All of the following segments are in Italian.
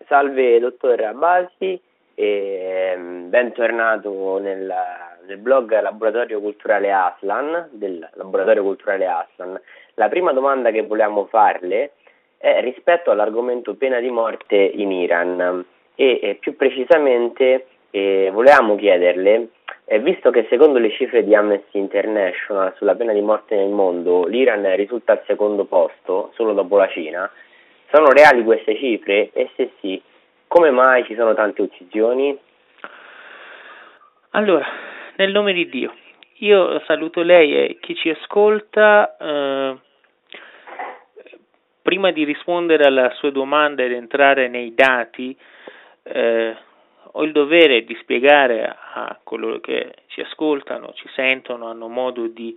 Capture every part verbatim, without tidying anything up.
Salve dottor Abasi e mm, bentornato nel, nel blog Laboratorio Culturale Aslan, del Laboratorio Culturale Aslan. La prima domanda che volevamo farle è rispetto all'argomento pena di morte in Iran e, e più precisamente eh, volevamo chiederle, eh, visto che secondo le cifre di Amnesty International sulla pena di morte nel mondo l'Iran risulta al secondo posto, solo dopo la Cina, sono reali queste cifre? E se sì, come mai ci sono tante uccisioni? Allora, nel nome di Dio, io saluto lei e chi ci ascolta. Eh, prima di rispondere alla sua domanda ed entrare nei dati, eh, ho il dovere di spiegare a coloro che ci ascoltano, ci sentono, hanno modo di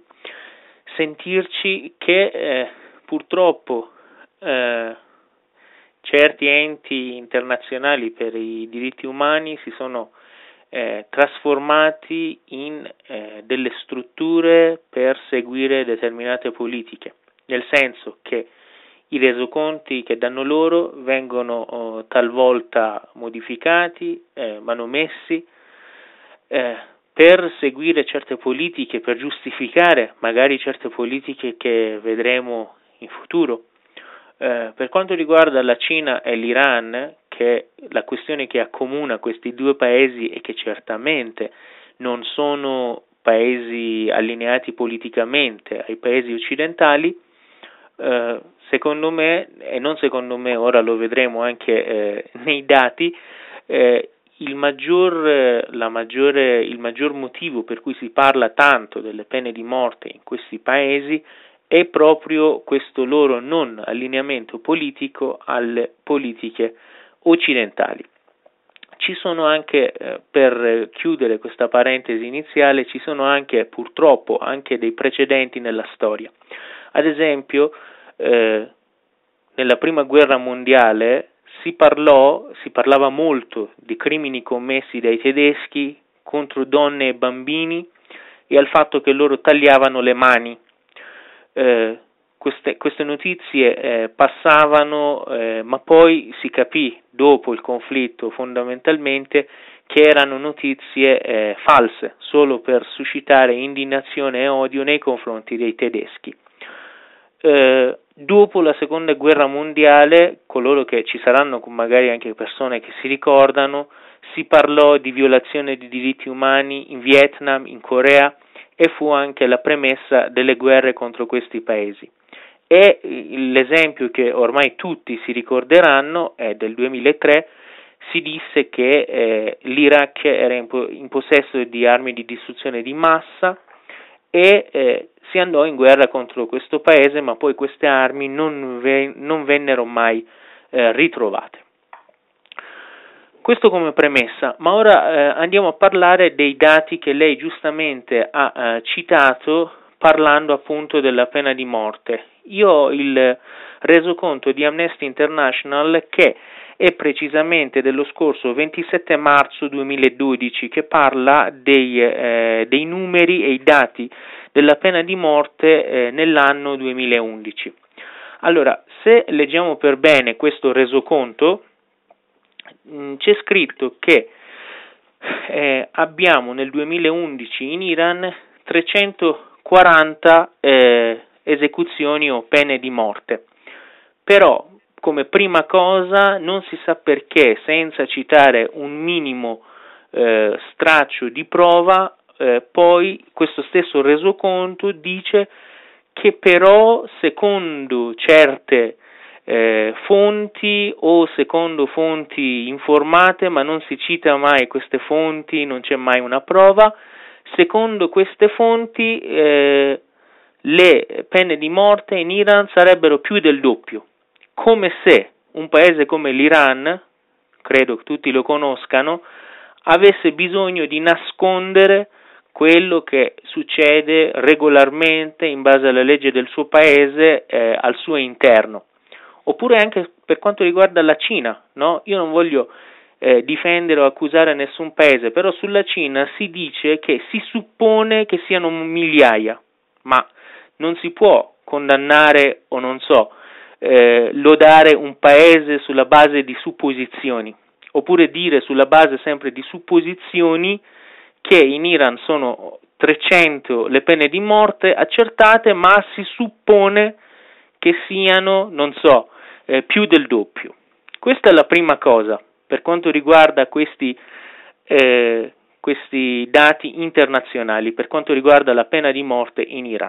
sentirci che eh, purtroppo eh, certi enti internazionali per i diritti umani si sono eh, trasformati in eh, delle strutture per seguire determinate politiche, nel senso che i resoconti che danno loro vengono oh, talvolta modificati, eh, manomessi, eh, per seguire certe politiche, per giustificare magari certe politiche che vedremo in futuro. Eh, per quanto riguarda la Cina e l'Iran, che è la questione che accomuna questi due paesi e che certamente non sono paesi allineati politicamente ai paesi occidentali, eh, secondo me, e non secondo me, ora lo vedremo anche eh, nei dati, eh, il maggior, eh, la maggiore, il maggior motivo per cui si parla tanto delle pene di morte in questi paesi è proprio questo loro non allineamento politico alle politiche occidentali. Ci sono anche, eh, per chiudere questa parentesi iniziale, ci sono anche purtroppo anche dei precedenti nella storia. Ad esempio, eh, nella prima guerra mondiale si parlò, si parlava molto di crimini commessi dai tedeschi contro donne e bambini e al fatto che loro tagliavano le mani. Eh, queste, queste notizie eh, passavano, eh, ma poi si capì dopo il conflitto fondamentalmente che erano notizie eh, false, solo per suscitare indignazione e odio nei confronti dei tedeschi. Eh, dopo la seconda guerra mondiale, coloro che ci saranno magari anche persone che si ricordano, si parlò di violazione di diritti umani in Vietnam, in Corea, e fu anche la premessa delle guerre contro questi paesi. E l'esempio che ormai tutti si ricorderanno è del duemilatré, si disse che eh, l'Iraq era in, po- in possesso di armi di distruzione di massa e eh, si andò in guerra contro questo paese, ma poi queste armi non, ve- non vennero mai eh, ritrovate. Questo come premessa, ma ora eh, andiamo a parlare dei dati che lei giustamente ha eh, citato parlando appunto della pena di morte. Io ho il resoconto di Amnesty International che è precisamente dello scorso ventisette marzo duemiladodici, che parla dei, eh, dei numeri e i dati della pena di morte eh, nell'anno duemilaundici. Allora, se leggiamo per bene questo resoconto, c'è scritto che eh, abbiamo nel duemilaundici in Iran trecentoquaranta eh, esecuzioni o pene di morte, però come prima cosa non si sa perché, senza citare un minimo eh, straccio di prova, eh, poi questo stesso resoconto dice che però secondo certe Eh, fonti o secondo fonti informate, ma non si cita mai queste fonti, non c'è mai una prova, secondo queste fonti eh, le pene di morte in Iran sarebbero più del doppio, come se un paese come l'Iran, credo che tutti lo conoscano, avesse bisogno di nascondere quello che succede regolarmente in base alla legge del suo paese eh, al suo interno. Oppure anche per quanto riguarda la Cina, no? Io non voglio eh, difendere o accusare nessun paese, però sulla Cina si dice che si suppone che siano migliaia, ma non si può condannare o non so, eh, lodare un paese sulla base di supposizioni, oppure dire sulla base sempre di supposizioni che in Iran sono trecento le pene di morte accertate, ma si suppone che siano, non so, eh, più del doppio. Questa è la prima cosa per quanto riguarda questi, eh, questi dati internazionali, per quanto riguarda la pena di morte in Iran.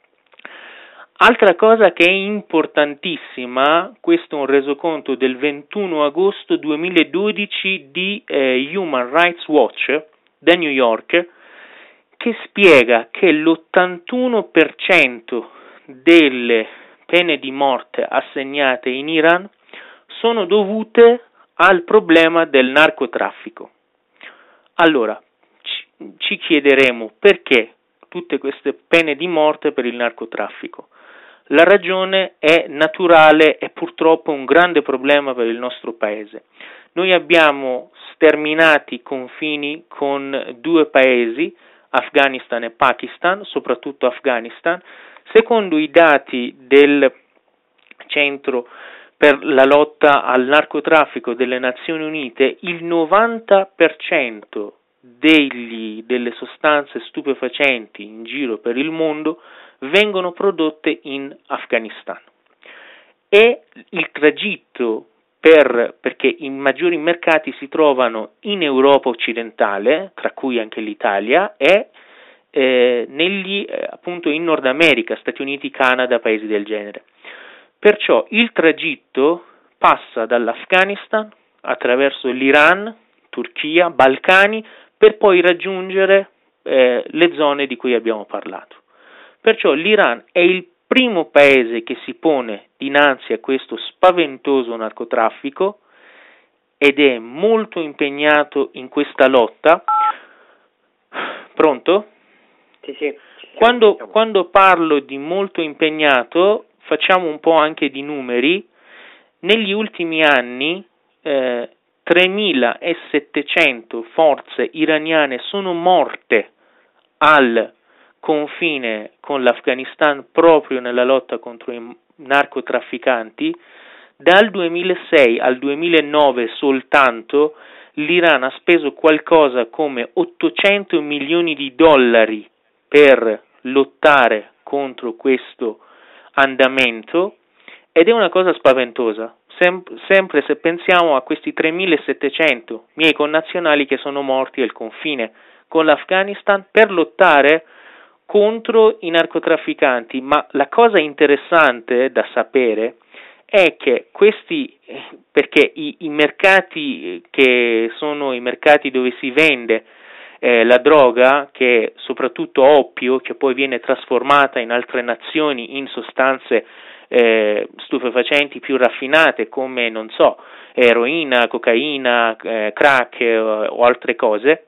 Altra cosa che è importantissima, questo è un resoconto del ventuno agosto duemiladodici di eh, Human Rights Watch da New York, che spiega che l'ottantuno per cento delle pene di morte assegnate in Iran sono dovute al problema del narcotraffico. Allora, ci, ci chiederemo perché tutte queste pene di morte per il narcotraffico. La ragione è naturale e purtroppo un grande problema per il nostro paese. Noi abbiamo sterminato i confini con due paesi, Afghanistan e Pakistan, soprattutto Afghanistan. Secondo i dati del Centro per la lotta al narcotraffico delle Nazioni Unite, il novanta per cento degli, delle sostanze stupefacenti in giro per il mondo vengono prodotte in Afghanistan. E il tragitto per, perché i maggiori mercati si trovano in Europa occidentale, tra cui anche l'Italia, e eh, negli, eh, appunto in Nord America, Stati Uniti, Canada, paesi del genere. Perciò il tragitto passa dall'Afghanistan attraverso l'Iran, Turchia, Balcani, per poi raggiungere eh, le zone di cui abbiamo parlato. Perciò l'Iran è il primo paese che si pone dinanzi a questo spaventoso narcotraffico ed è molto impegnato in questa lotta. Pronto? Sì, sì. Quando, quando parlo di molto impegnato, facciamo un po' anche di numeri. Negli ultimi anni eh, tremilasettecento forze iraniane sono morte al confine con l'Afghanistan proprio nella lotta contro i narcotrafficanti. Dal duemilasei al duemilanove soltanto l'Iran ha speso qualcosa come ottocento milioni di dollari per lottare contro questo andamento, ed è una cosa spaventosa, Sem- sempre se pensiamo a questi tremilasettecento miei connazionali che sono morti al confine con l'Afghanistan per lottare contro i narcotrafficanti. Ma la cosa interessante da sapere è che questi, perché i, i mercati che sono i mercati dove si vende eh, la droga, che soprattutto oppio, che poi viene trasformata in altre nazioni in sostanze eh, stupefacenti più raffinate come, non so, eroina, cocaina, eh, crack eh, o altre cose,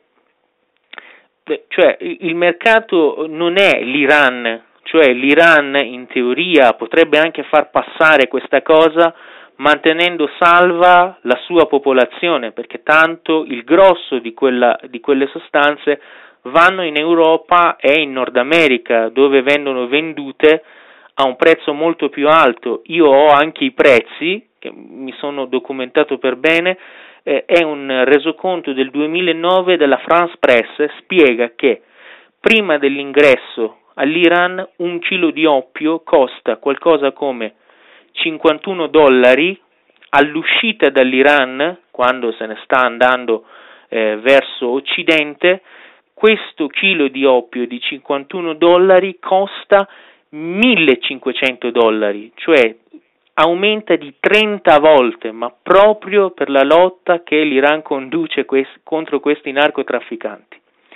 cioè il mercato non è l'Iran, cioè l'Iran in teoria potrebbe anche far passare questa cosa mantenendo salva la sua popolazione, perché tanto il grosso di, quella, di quelle sostanze vanno in Europa e in Nord America, dove vengono vendute a un prezzo molto più alto. Io ho anche i prezzi, che mi sono documentato per bene. Eh, è un resoconto del duemilanove della France Press, spiega che prima dell'ingresso all'Iran un chilo di oppio costa qualcosa come cinquantuno dollari, all'uscita dall'Iran, quando se ne sta andando eh, verso occidente, questo chilo di oppio di cinquantuno dollari costa millecinquecento dollari, cioè aumenta di trenta volte, ma proprio per la lotta che l'Iran conduce quest- contro questi narcotrafficanti.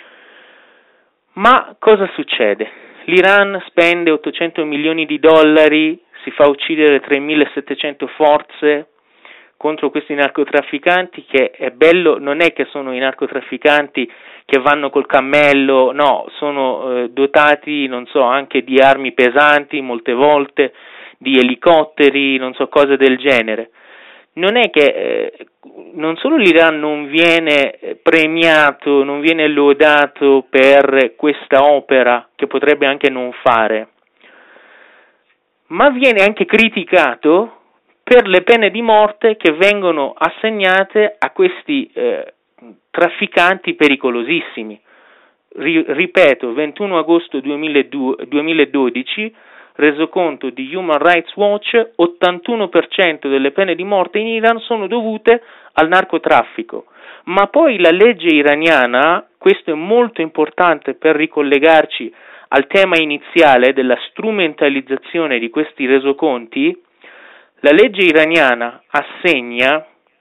Ma cosa succede? L'Iran spende ottocento milioni di dollari, si fa uccidere tremilasettecento forze contro questi narcotrafficanti, che è bello, non è che sono i narcotrafficanti che vanno col cammello, no, sono eh, dotati, non so, anche di armi pesanti molte volte, di elicotteri, non so, cose del genere. Non è che eh, non solo l'Iran non viene premiato, non viene lodato per questa opera che potrebbe anche non fare, ma viene anche criticato per le pene di morte che vengono assegnate a questi eh, trafficanti pericolosissimi. Ri- ripeto, ventuno agosto duemiladodici, resoconto di Human Rights Watch, ottantuno per cento delle pene di morte in Iran sono dovute al narcotraffico. Ma poi la legge iraniana, questo è molto importante per ricollegarci al tema iniziale della strumentalizzazione di questi resoconti, la legge iraniana assegna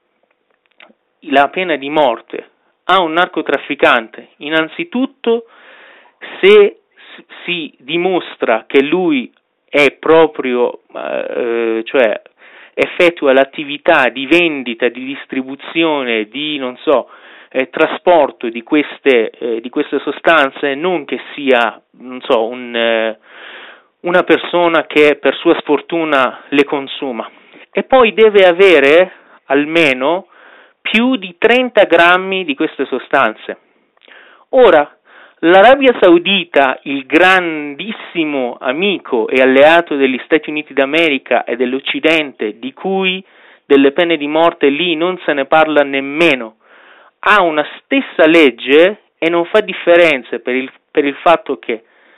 la pena di morte a un narcotrafficante innanzitutto se si dimostra che lui è proprio, eh, cioè effettua l'attività di vendita, di distribuzione, di non so, eh, trasporto di queste, eh, di queste sostanze, non che sia, non so, un, eh, una persona che per sua sfortuna le consuma. E poi deve avere almeno più di trenta grammi di queste sostanze. Ora, l'Arabia Saudita, il grandissimo amico e alleato degli Stati Uniti d'America e dell'Occidente, di cui delle pene di morte lì non se ne parla nemmeno, ha una stessa legge e non fa differenze per il, per il fatto che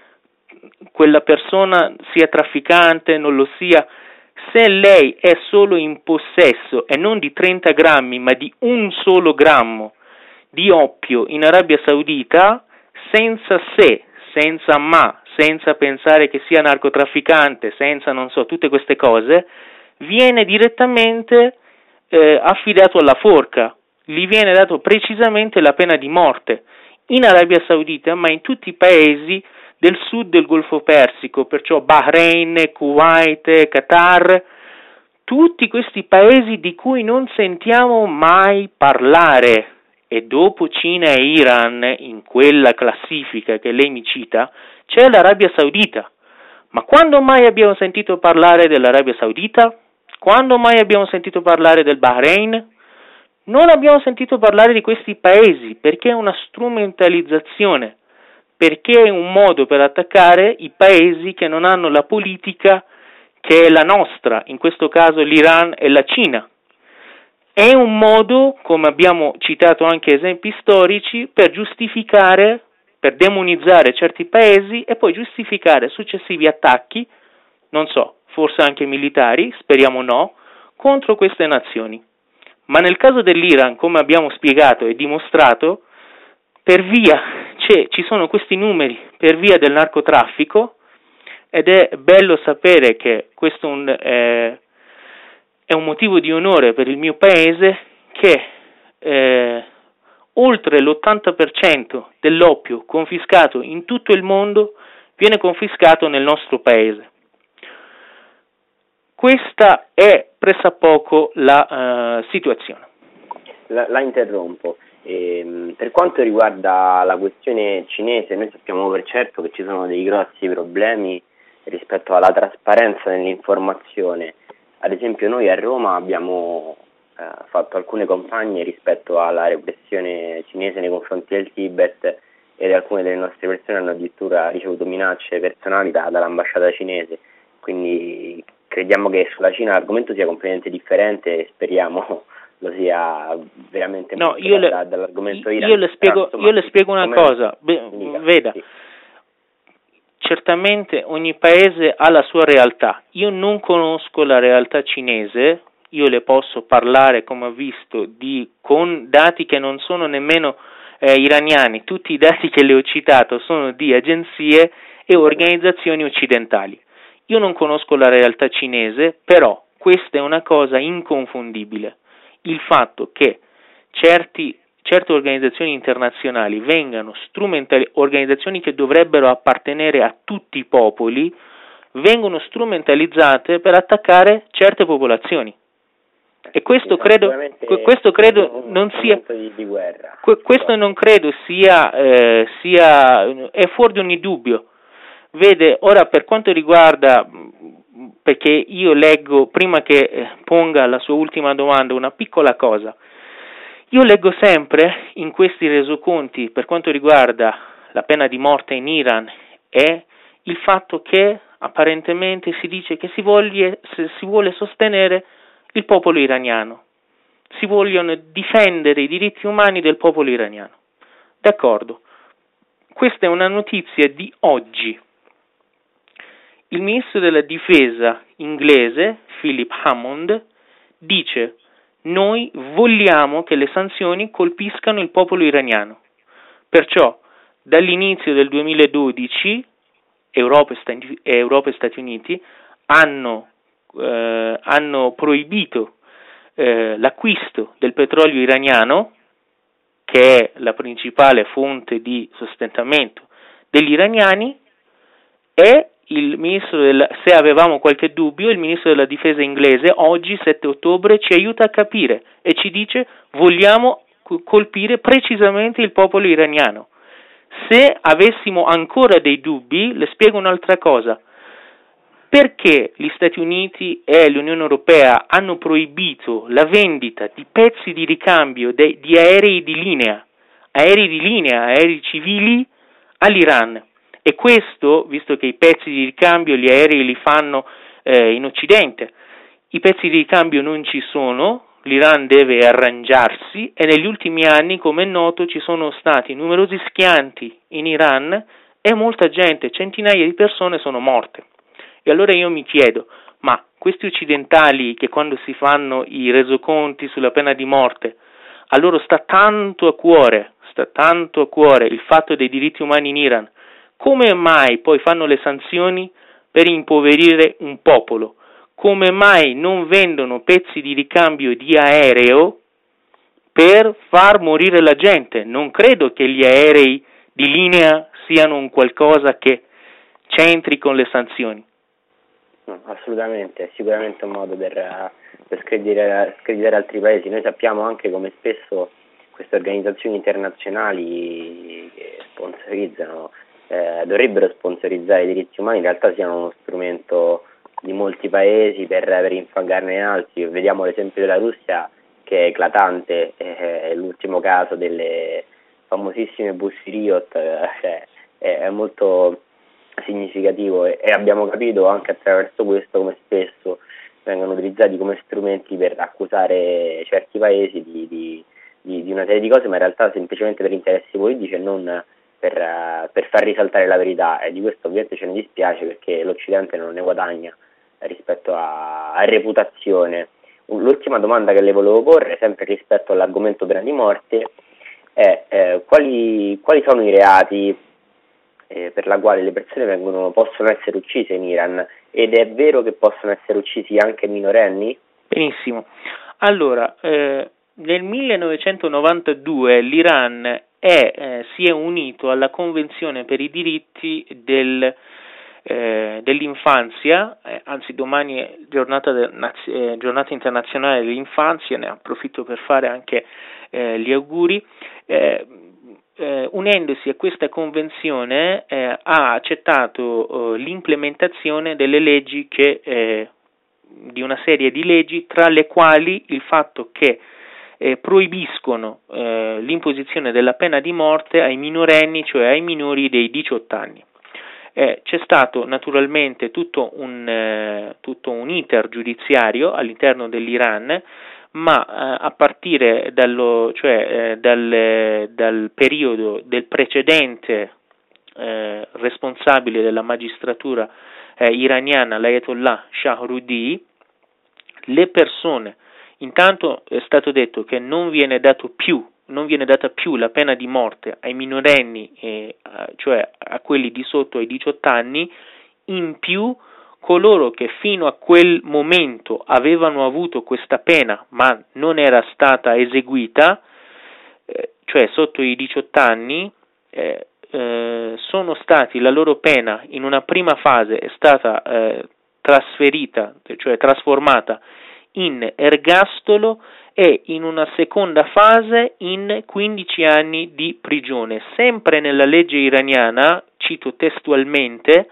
quella persona sia trafficante, non lo sia. Se lei è solo in possesso e non di trenta grammi ma di un solo grammo di oppio in Arabia Saudita, senza se, senza ma, senza pensare che sia narcotrafficante, senza non so tutte queste cose, viene direttamente eh, affidato alla forca, gli viene dato precisamente la pena di morte in Arabia Saudita, ma in tutti i paesi del sud del Golfo Persico, perciò Bahrain, Kuwait, Qatar, tutti questi paesi di cui non sentiamo mai parlare. E dopo Cina e Iran, in quella classifica che lei mi cita, c'è l'Arabia Saudita. Ma quando mai abbiamo sentito parlare dell'Arabia Saudita? Quando mai abbiamo sentito parlare del Bahrain? Non abbiamo sentito parlare di questi paesi, perché è una strumentalizzazione, perché è un modo per attaccare i paesi che non hanno la politica che è la nostra, in questo caso l'Iran e la Cina. È un modo, come abbiamo citato anche esempi storici, per giustificare, per demonizzare certi paesi e poi giustificare successivi attacchi, non so, forse anche militari, speriamo no, contro queste nazioni. Ma nel caso dell'Iran, come abbiamo spiegato e dimostrato, per via, cioè, ci sono questi numeri per via del narcotraffico, ed è bello sapere che questo un, eh, è un motivo di onore per il mio paese, che eh, oltre l'ottanta per cento dell'oppio confiscato in tutto il mondo viene confiscato nel nostro paese. Questa è pressappoco la uh, situazione. La, la interrompo. E, per quanto riguarda la questione cinese, noi sappiamo per certo che ci sono dei grossi problemi rispetto alla trasparenza nell'informazione. Ad esempio noi a Roma abbiamo eh, fatto alcune campagne rispetto alla repressione cinese nei confronti del Tibet, ed alcune delle nostre persone hanno addirittura ricevuto minacce personali da, dall'ambasciata cinese, quindi crediamo che sulla Cina l'argomento sia completamente differente e speriamo lo sia veramente no, molto io da, le, da, dall'argomento Iran. Io le spiego, insomma, io le spiego una cosa, Beh, dica, veda, sì. Certamente ogni paese ha la sua realtà. Io non conosco la realtà cinese, io le posso parlare, come ho visto, di, con dati che non sono nemmeno eh, iraniani, tutti i dati che le ho citato sono di agenzie e organizzazioni occidentali. Io non conosco la realtà cinese, però questa è una cosa inconfondibile. Il fatto che certi, certe organizzazioni internazionali vengano strumentali, organizzazioni che dovrebbero appartenere a tutti i popoli, vengono strumentalizzate per attaccare certe popolazioni. E questo credo, questo credo non sia, di, di guerra. questo non credo sia, eh, sia, è fuori di ogni dubbio. Vede, ora per quanto riguarda, perché io leggo, prima che ponga la sua ultima domanda, una piccola cosa. Io leggo sempre in questi resoconti, per quanto riguarda la pena di morte in Iran, è il fatto che apparentemente si dice che si, voglie, si vuole sostenere il popolo iraniano, si vogliono difendere i diritti umani del popolo iraniano. D'accordo, questa è una notizia di oggi. Il ministro della difesa inglese, Philip Hammond, dice: noi vogliamo che le sanzioni colpiscano il popolo iraniano. Perciò, dall'inizio del duemiladodici, Europa e Stati, Europa e Stati Uniti hanno, eh, hanno proibito eh, l'acquisto del petrolio iraniano, che è la principale fonte di sostentamento degli iraniani, e il ministro del, se avevamo qualche dubbio, il ministro della difesa inglese oggi, sette ottobre, ci aiuta a capire e ci dice: vogliamo colpire precisamente il popolo iraniano. Se avessimo ancora dei dubbi, le spiego un'altra cosa. Perché gli Stati Uniti e l'Unione Europea hanno proibito la vendita di pezzi di ricambio de, di aerei di linea, aerei di linea, aerei civili all'Iran? E questo, visto che i pezzi di ricambio, gli aerei li fanno eh, in Occidente, i pezzi di ricambio non ci sono, l'Iran deve arrangiarsi, e negli ultimi anni, come è noto, ci sono stati numerosi schianti in Iran e molta gente, centinaia di persone sono morte. E allora io mi chiedo, ma questi occidentali che quando si fanno i resoconti sulla pena di morte, a loro sta tanto a cuore, sta tanto a cuore il fatto dei diritti umani in Iran, come mai poi fanno le sanzioni per impoverire un popolo? Come mai non vendono pezzi di ricambio di aereo per far morire la gente? Non credo che gli aerei di linea siano un qualcosa che c'entri con le sanzioni. No, assolutamente, è sicuramente un modo per, per screditare, screditare altri paesi. Noi sappiamo anche come spesso queste organizzazioni internazionali che sponsorizzano, eh, dovrebbero sponsorizzare i diritti umani, in realtà siano uno strumento di molti paesi per, per infangarne altri. Vediamo l'esempio della Russia, che è eclatante, è l'ultimo caso delle famosissime Pussy Riot, cioè, è molto significativo, e abbiamo capito anche attraverso questo come spesso vengono utilizzati come strumenti per accusare certi paesi di, di, di, di una serie di cose, ma in realtà semplicemente per interessi politici e non per, uh, per far risaltare la verità, e di questo ovviamente ce ne dispiace, perché l'Occidente non ne guadagna rispetto a, a reputazione. L'ultima domanda che le volevo porre, sempre rispetto all'argomento pena di morte, è eh, quali, quali sono i reati eh, per la quale le persone vengono, possono essere uccise in Iran, ed è vero che possono essere uccisi anche minorenni? Benissimo. Allora, eh, nel millenovecentonovantadue l'Iran è, eh, si è unito alla Convenzione per i diritti del Eh, dell'infanzia, eh, anzi domani è giornata, de, naz- eh, giornata internazionale dell'infanzia, ne approfitto per fare anche eh, gli auguri. Eh, eh, unendosi a questa convenzione eh, ha accettato eh, l'implementazione delle leggi che, eh, di una serie di leggi, tra le quali il fatto che eh, proibiscono eh, l'imposizione della pena di morte ai minorenni, cioè ai minori dei diciotto anni. Eh, c'è stato naturalmente tutto un, eh, tutto un iter giudiziario all'interno dell'Iran, ma eh, a partire dallo, cioè, eh, dal, dal periodo del precedente eh, responsabile della magistratura eh, iraniana, l'Ayatollah Shahroudi, le persone, intanto è stato detto che non viene dato più non viene data più la pena di morte ai minorenni, eh, cioè a quelli di sotto ai diciotto anni, in più coloro che fino a quel momento avevano avuto questa pena ma non era stata eseguita, eh, cioè sotto i diciotto anni, eh, eh, sono stati, la loro pena in una prima fase è stata eh, trasferita, cioè trasformata in ergastolo, e in una seconda fase in quindici anni di prigione. Sempre nella legge iraniana, cito testualmente,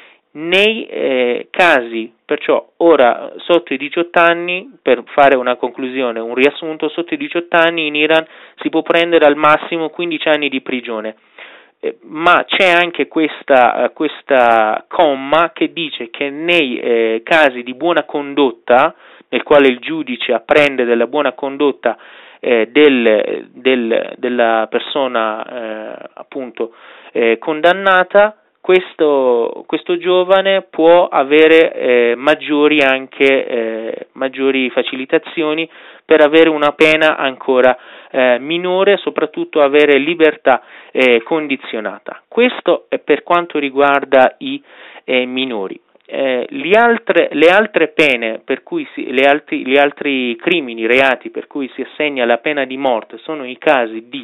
nei eh, casi, perciò ora sotto i diciotto anni, per fare una conclusione, un riassunto, sotto i diciotto anni in Iran si può prendere al massimo quindici anni di prigione. eh, ma c'è anche questa, uh, questa comma che dice che nei eh, casi di buona condotta, nel quale il giudice apprende della buona condotta eh, del, del, della persona eh, appunto eh, condannata, questo, questo giovane può avere eh, maggiori anche eh, maggiori facilitazioni per avere una pena ancora eh, minore, soprattutto avere libertà eh, condizionata. Questo è per quanto riguarda i eh, minori. Eh, gli altre, le altre pene per cui si, le altri, gli altri crimini, reati per cui si assegna la pena di morte sono i casi di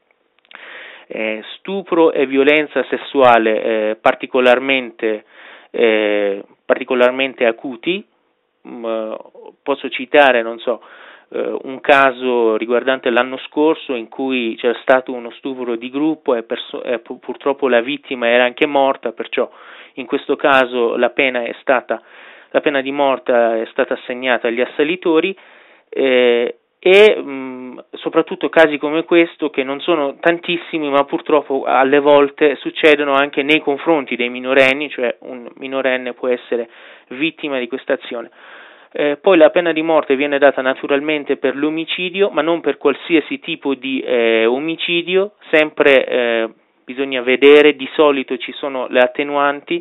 eh, stupro e violenza sessuale eh, particolarmente, eh, particolarmente acuti. Mm, posso citare, non so, eh, un caso riguardante l'anno scorso in cui c'era stato uno stupro di gruppo e, perso- e pu- purtroppo la vittima era anche morta, perciò in questo caso la pena è stata la pena di morte è stata assegnata agli assalitori eh, e mh, soprattutto casi come questo, che non sono tantissimi ma purtroppo alle volte succedono anche nei confronti dei minorenni, cioè un minorenne può essere vittima di questa azione. Eh, poi la pena di morte viene data naturalmente per l'omicidio, ma non per qualsiasi tipo di eh, omicidio, sempre eh, bisogna vedere, di solito ci sono le attenuanti.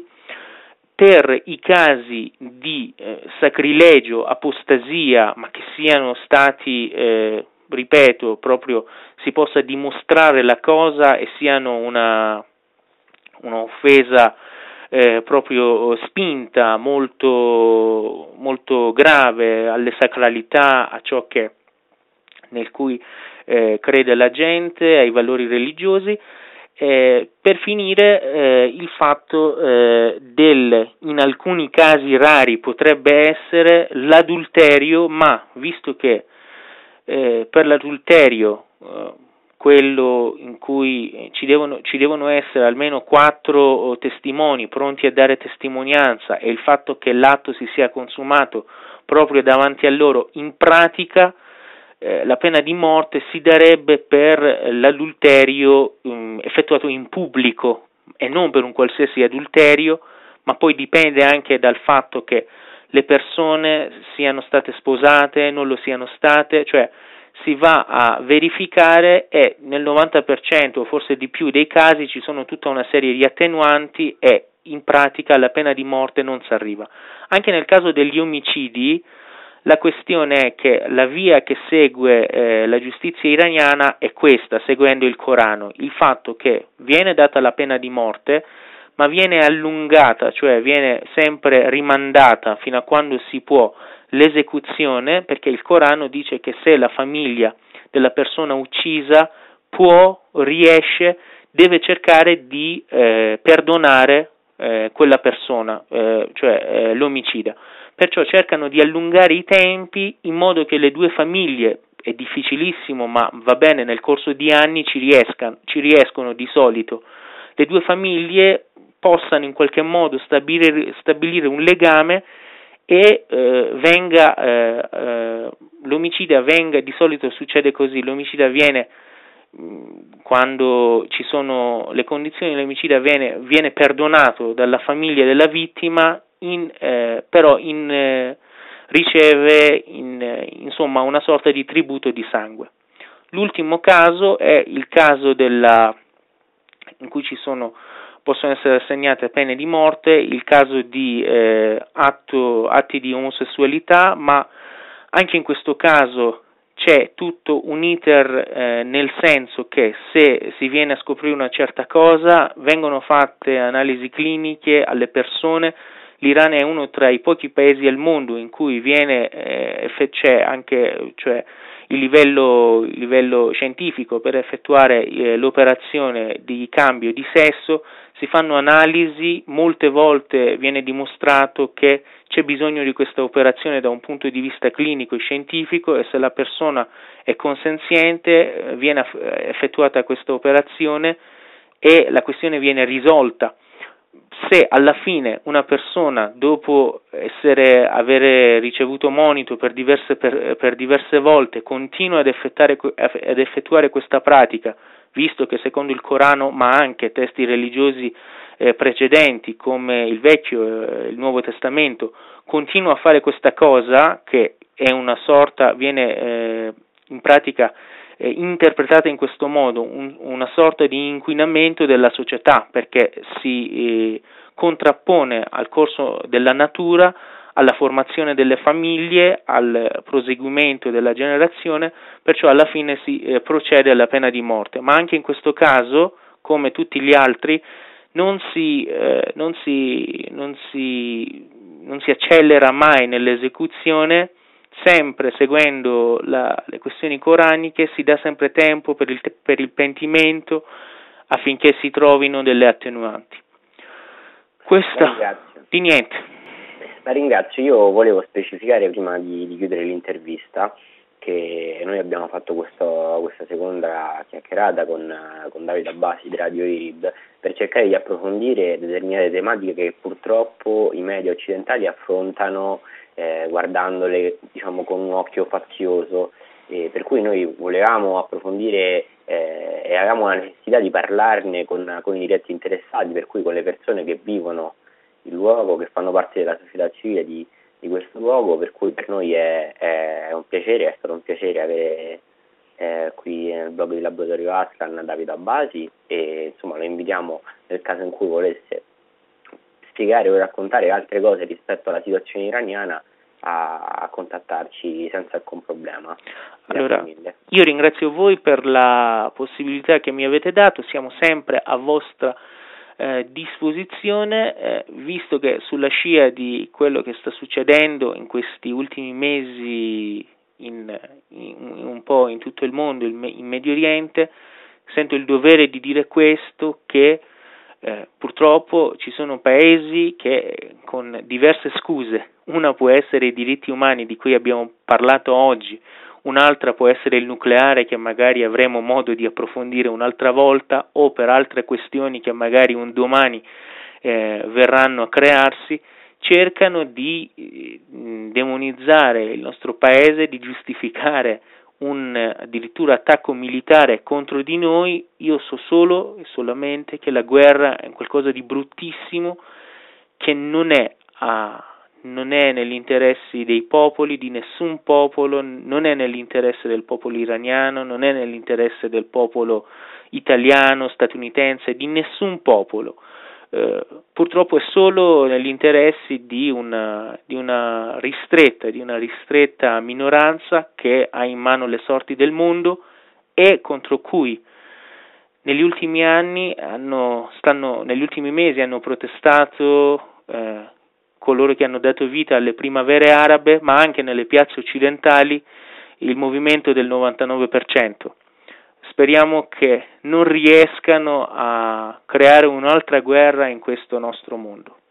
Per i casi di eh, sacrilegio, apostasia, ma che siano stati, eh, ripeto, proprio si possa dimostrare la cosa e siano una un'offesa eh, proprio spinta, molto, molto grave alle sacralità, a ciò che nel cui eh, crede la gente, ai valori religiosi. Eh, per finire eh, il fatto eh, del, in alcuni casi rari potrebbe essere l'adulterio, ma visto che eh, per l'adulterio eh, quello in cui ci devono, ci devono essere almeno quattro testimoni pronti a dare testimonianza, e il fatto che l'atto si sia consumato proprio davanti a loro, in pratica Eh, la pena di morte si darebbe per l'adulterio um, effettuato in pubblico e non per un qualsiasi adulterio, ma poi dipende anche dal fatto che le persone siano state sposate, non lo siano state, cioè si va a verificare e nel novanta per cento o forse di più dei casi ci sono tutta una serie di attenuanti e in pratica alla pena di morte non si arriva. Anche nel caso degli omicidi la questione è che la via che segue eh, la giustizia iraniana è questa, seguendo il Corano, il fatto che viene data la pena di morte, ma viene allungata, cioè viene sempre rimandata fino a quando si può l'esecuzione, perché il Corano dice che se la famiglia della persona uccisa può, riesce, deve cercare di eh, perdonare eh, quella persona, eh, cioè eh, l'omicida. Perciò cercano di allungare i tempi in modo che le due famiglie, è difficilissimo ma va bene, nel corso di anni ci riescano, ci riescono di solito, le due famiglie possano in qualche modo stabilire, stabilire un legame e eh, venga, eh, eh, l'omicida venga, di solito succede così, l'omicida viene, quando ci sono le condizioni, l'omicida viene, viene perdonato dalla famiglia della vittima, In, eh, però in, eh, riceve in, eh, insomma una sorta di tributo di sangue. L'ultimo caso è il caso della, in cui ci sono, possono essere assegnate pene di morte, il caso di eh, atto, atti di omosessualità, ma anche in questo caso c'è tutto un iter eh, nel senso che se si viene a scoprire una certa cosa vengono fatte analisi cliniche alle persone. L'Iran è uno tra i pochi paesi al mondo in cui viene eh, c'è anche cioè, il, livello, il livello scientifico per effettuare eh, l'operazione di cambio di sesso, si fanno analisi, molte volte viene dimostrato che c'è bisogno di questa operazione da un punto di vista clinico e scientifico, e se la persona è consenziente eh, viene effettuata questa operazione e la questione viene risolta. Se alla fine una persona, dopo essere, avere ricevuto monito per diverse, per, per diverse volte, continua ad effettuare, ad effettuare questa pratica visto che secondo il Corano, ma anche testi religiosi eh, precedenti come il Vecchio e eh, il Nuovo Testamento, continua a fare questa cosa, che è una sorta, viene eh, in pratica eh, interpretata in questo modo, un, una sorta di inquinamento della società, perché si eh, contrappone al corso della natura, alla formazione delle famiglie, al proseguimento della generazione, perciò alla fine si eh, procede alla pena di morte. Ma anche in questo caso, come tutti gli altri, non si, eh, non si, non si, non si accelera mai nell'esecuzione, sempre seguendo la, le questioni coraniche, si dà sempre tempo per il, per il pentimento affinché si trovino delle attenuanti. Questa, di niente. La ringrazio, io volevo specificare prima di, di chiudere l'intervista che noi abbiamo fatto questo, questa seconda chiacchierata con, con Davide Abbasi di Radio IRIB per cercare di approfondire determinate tematiche che purtroppo i media occidentali affrontano eh, guardandole, diciamo, con un occhio fazioso, eh, per cui noi volevamo approfondire eh, e avevamo la necessità di parlarne con, con i diretti interessati, per cui con le persone che vivono il luogo, che fanno parte della società civile di, di questo luogo, per cui per noi è, è un piacere, è stato un piacere avere eh, qui nel blog di Laboratorio Aslan Davide Abbasi, e insomma lo invitiamo, nel caso in cui volesse spiegare o raccontare altre cose rispetto alla situazione iraniana, a, a contattarci senza alcun problema. Allora, io ringrazio voi per la possibilità che mi avete dato, siamo sempre a vostra Eh, disposizione, eh, visto che sulla scia di quello che sta succedendo in questi ultimi mesi in, in, un po' in tutto il mondo, in, in Medio Oriente, sento il dovere di dire questo, che eh, purtroppo ci sono paesi che con diverse scuse, una può essere i diritti umani di cui abbiamo parlato oggi, un'altra può essere il nucleare, che magari avremo modo di approfondire un'altra volta, o per altre questioni che magari un domani eh, verranno a crearsi, cercano di eh, demonizzare il nostro paese, di giustificare un addirittura attacco militare contro di noi. Io so solo e solamente che la guerra è qualcosa di bruttissimo, che non è a non è negli interessi dei popoli, di nessun popolo, non è nell'interesse del popolo iraniano, non è nell'interesse del popolo italiano, statunitense, di nessun popolo. Eh, purtroppo è solo negli interessi di una, di una ristretta, di una ristretta minoranza che ha in mano le sorti del mondo e contro cui negli ultimi anni hanno, stanno, negli ultimi mesi hanno protestato eh, coloro che hanno dato vita alle primavere arabe, ma anche nelle piazze occidentali il movimento del novantanove per cento. Speriamo che non riescano a creare un'altra guerra in questo nostro mondo.